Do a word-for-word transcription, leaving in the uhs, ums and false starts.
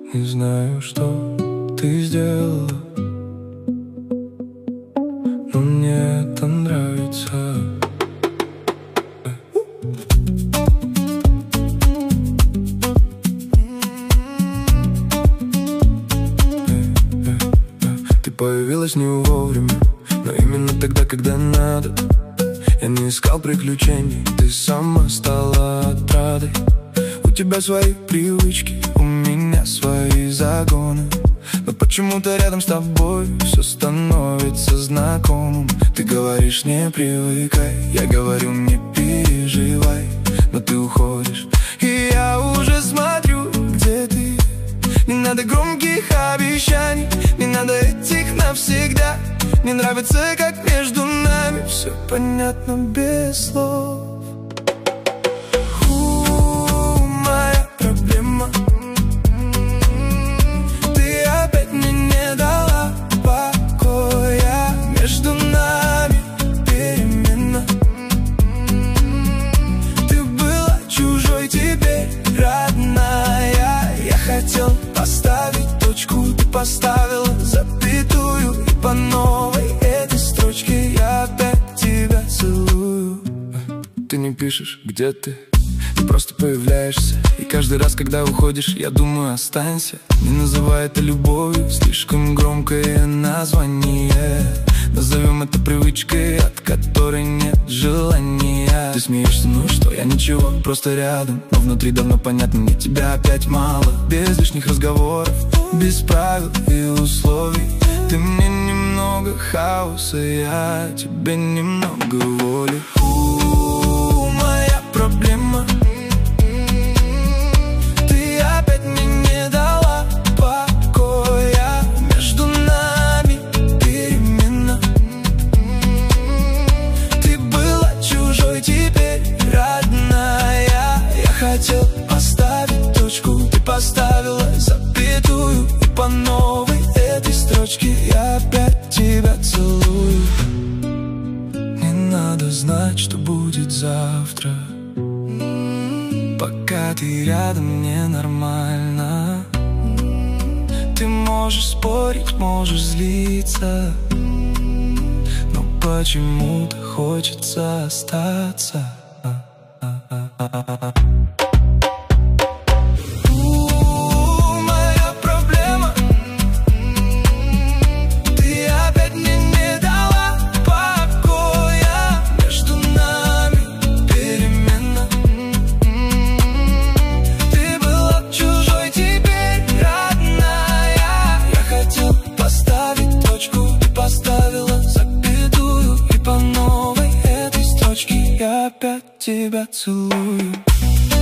Не знаю, что ты сделала, но мне это нравится. Ты появилась не вовремя, но именно тогда, когда надо. Я не искал приключений, ты сама стала отрадой. У тебя свои привычки, у меня свои загоны, но почему-то рядом с тобой все становится знакомым. Ты говоришь, не привыкай, я говорю, не переживай, но ты уходишь, и я уже смотрю, где ты. Не надо громких обещаний, не надо этих навсегда. Мне нравится, как между нами все понятно без слов. У, моя проблема. Ты опять мне не дала покоя. Между нами перемена. Ты была чужой, теперь родная. Я хотел поставить точку, ты поставила запятую, и по новой этой строчке я опять тебя целую. Ты не пишешь, где ты, ты просто появляешься. И каждый раз, когда уходишь, я думаю, останься. Не называй это любовью, слишком громкое название. Назовем это привычкой, от которой нет желания. Ты смеешься, ну что, я ничего, просто рядом. Но внутри давно понятно, мне тебя опять мало. Без лишних разговоров, без правил и условий. Ты мне немного хаоса, я тебе немного воли. У, моя проблема. Ты опять мне не дала покоя. Между нами перемена. Ты была чужой, теперь родная. Я хотел поставить точку, ты поставила запятую, и по новой этой строчке я опять тебя целую. Не надо знать, что будет завтра. Пока ты рядом, мне нормально. Ты можешь спорить, можешь злиться, но почему-то хочется остаться. Я опять тебя целую.